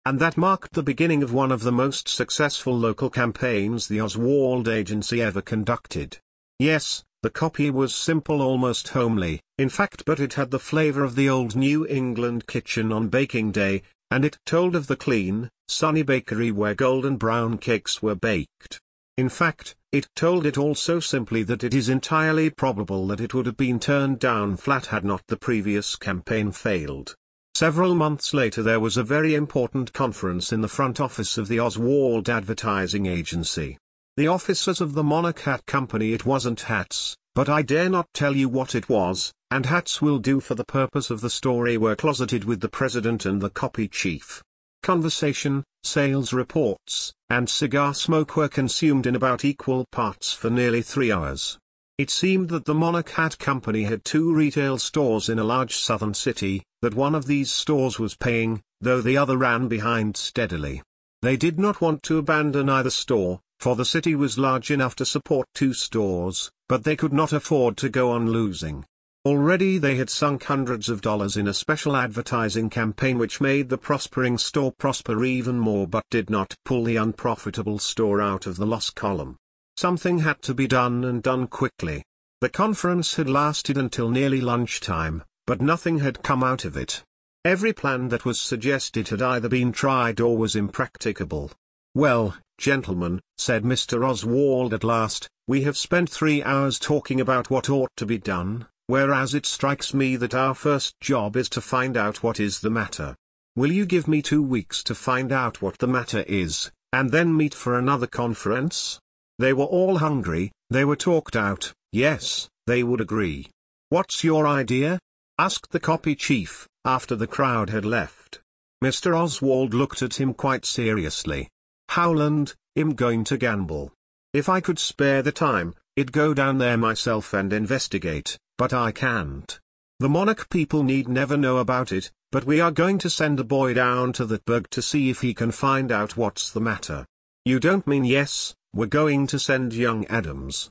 And that marked the beginning of one of the most successful local campaigns the Oswald Agency ever conducted. Yes, the copy was simple, almost homely, in fact, but it had the flavor of the old New England kitchen on baking day, and it told of the clean, sunny bakery where golden brown cakes were baked. In fact, it told it all so simply that it is entirely probable that it would have been turned down flat had not the previous campaign failed. Several months later there was a very important conference in the front office of the Oswald Advertising Agency. The officers of the Monarch Hat Company, it wasn't hats, but I dare not tell you what it was, and hats will do for the purpose of the story, were closeted with the president and the copy chief. Conversation, sales reports, and cigar smoke were consumed in about equal parts for nearly 3 hours. It seemed that the Monarch Hat Company had 2 retail stores in a large southern city, that one of these stores was paying, though the other ran behind steadily. They did not want to abandon either store, for the city was large enough to support 2 stores, but they could not afford to go on losing. Already they had sunk hundreds of dollars in a special advertising campaign which made the prospering store prosper even more but did not pull the unprofitable store out of the loss column. Something had to be done, and done quickly. The conference had lasted until nearly lunchtime, but nothing had come out of it. Every plan that was suggested had either been tried or was impracticable. "Well, gentlemen," said Mr. Oswald at last, "we have spent 3 hours talking about what ought to be done, whereas it strikes me that our first job is to find out what is the matter. Will you give me 2 weeks to find out what the matter is, and then meet for another conference?" They were all hungry, they were talked out, yes, they would agree. "What's your idea?" asked the copy chief, after the crowd had left. Mr. Oswald looked at him quite seriously. "Howland, I'm going to gamble. If I could spare the time, I'd go down there myself and investigate, but I can't. The Monarch people need never know about it, but we are going to send a boy down to that burg to see if he can find out what's the matter." "You don't mean yes, we're going to send young Adams?"